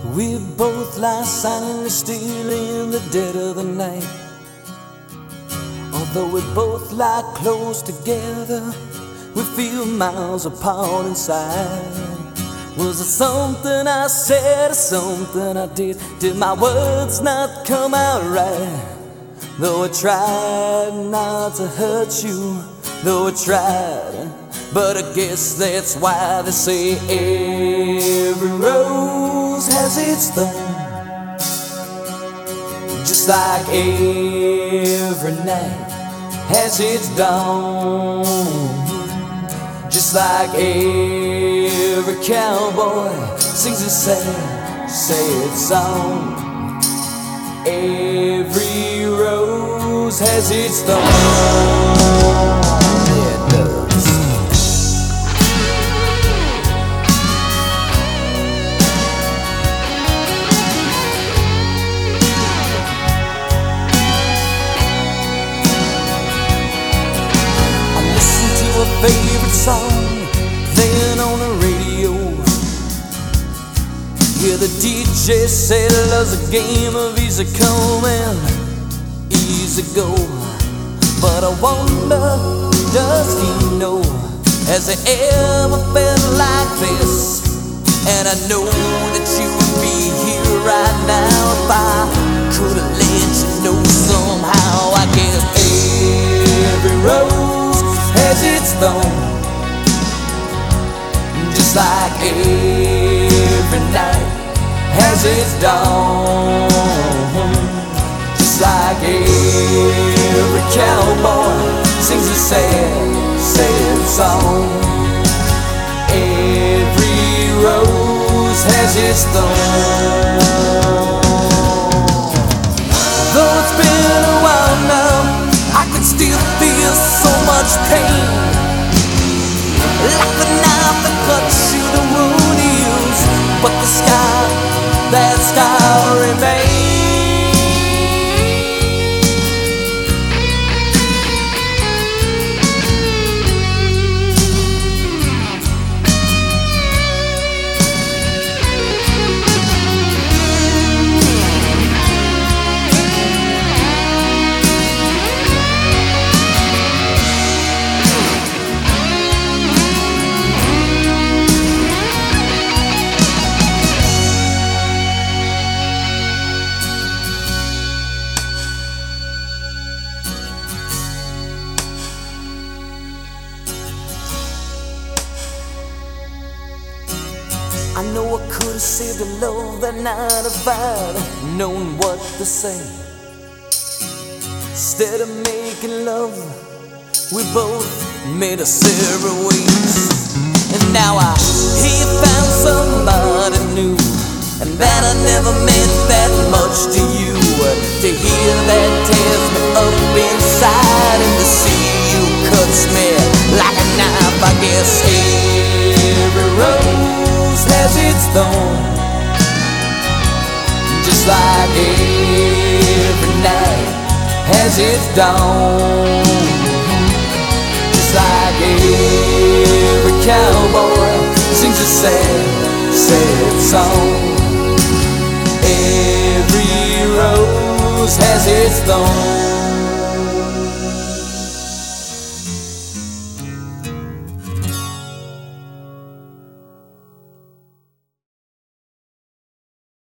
We both lie silently still in the dead of the night. Although we both lie close together, we feel miles apart inside. Was it something I said or something I did? Did my words not come out right? Though I tried not to hurt you, though I tried, but I guess that's why they say every rose has its thorn. Just like every night has its dawn. Just like every cowboy sings a sad, sad song. Every rose has its thorn. Yeah, it does. I listen to a favorite song playing on the radio. Yeah, the DJ said love's a game of easy come and easy go. But I wonder, does he know? Has he ever felt like this? And I know that you would be here right now if I could have let you know somehow. I guess every rose has its thorn. Just like every night has its dawn. Just like every cowboy sings a sad, sad song. Every rose has its thorn. Though it's been a while now, I can still feel so much pain. Like the knife that cuts you, the wound heals, but the scar, that scar remains. I know I could have saved a love that night if I'd known what to say. Instead of making love, we both made us separate ways. And now I hear you found somebody new, and that I never meant that much to you. To hear that tears me up inside, and to see you cuts me like a knife. I guess every rose has its thorn. Just like every night has its dawn. Just like every cowboy sings a sad, sad song. Every rose has its thorn.